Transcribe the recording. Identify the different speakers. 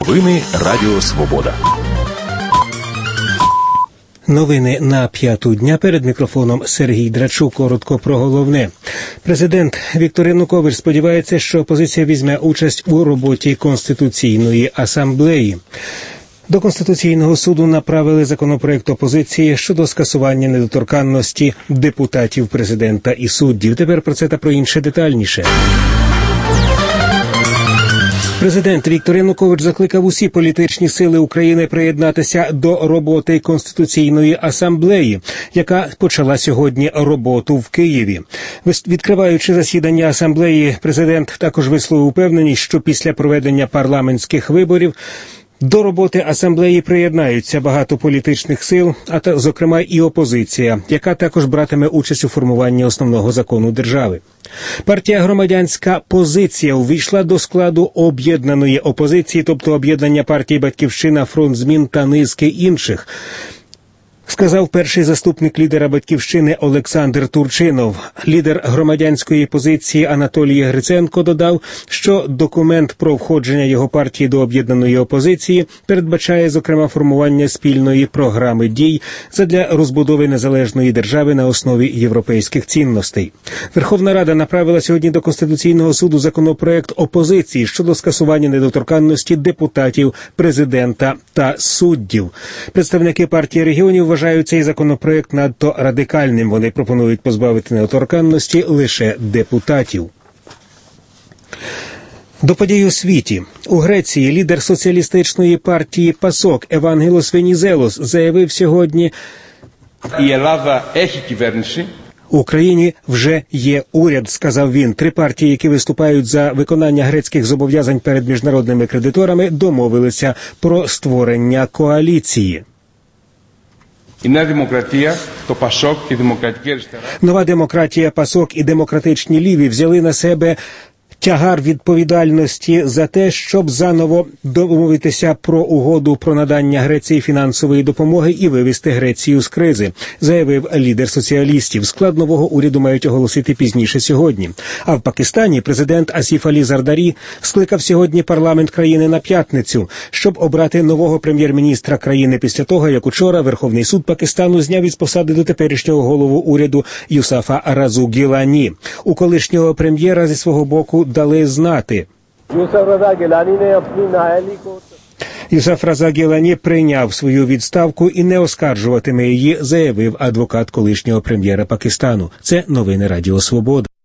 Speaker 1: Новини Радіо Свобода.
Speaker 2: Новини на 5-ту дня. Перед мікрофоном Сергій Драчук. Коротко про головне. Президент Віктор Янукович сподівається, що опозиція візьме участь у роботі Конституційної асамблеї. До Конституційного суду направили законопроект опозиції щодо скасування недоторканності депутатів, президента і суддів. Тепер про це та про інше детальніше. Президент Віктор Янукович закликав усі політичні сили України приєднатися до роботи Конституційної асамблеї, яка почала сьогодні роботу в Києві. Відкриваючи засідання асамблеї, президент також висловив упевненість, що після проведення парламентських виборів до роботи асамблеї приєднаються багато політичних сил, зокрема і опозиція, яка також братиме участь у формуванні основного закону держави. Партія «Громадянська позиція» увійшла до складу об'єднаної опозиції, тобто об'єднання партій «Батьківщина», «Фронт змін» та низки інших. Сказав перший заступник лідера «Батьківщини» Олександр Турчинов. Лідер громадянської позиції Анатолій Гриценко додав, що документ про входження його партії до об'єднаної опозиції передбачає, зокрема, формування спільної програми дій задля розбудови незалежної держави на основі європейських цінностей. Верховна Рада направила сьогодні до Конституційного суду законопроект опозиції щодо скасування недоторканності депутатів, президента та суддів. Представники партії регіонів вважають цей законопроект надто радикальним. Вони пропонують позбавити недоторканності лише депутатів. До подій у світі. У Греції лідер соціалістичної партії ПАСОК Евангелос Венізелос заявив сьогодні:
Speaker 3: «Η Ελλάδα έχει κυβέρνηση».
Speaker 2: «В Україні вже є уряд», – сказав він. Три партії, які виступають за виконання грецьких зобов'язань перед міжнародними кредиторами, домовилися про створення коаліції. Нова демократія, ПАСОК і демократичні ліві взяли на себе тягар відповідальності за те, щоб заново домовитися про угоду про надання Греції фінансової допомоги і вивести Грецію з кризи, заявив лідер соціалістів. Склад нового уряду мають оголосити пізніше сьогодні. А в Пакистані президент Асіф Алі Зардарі скликав сьогодні парламент країни на п'ятницю, щоб обрати нового прем'єр-міністра країни після того, як учора Верховний суд Пакистану зняв із посади дотеперішнього голову уряду Юсафа Разу Гілані. У колишнього прем'єра зі свого боку дали знати. Юсаф Раза Гілані прийняв свою відставку і не оскаржуватиме її, заявив адвокат колишнього прем'єра Пакистану. Це новини Радіо Свобода.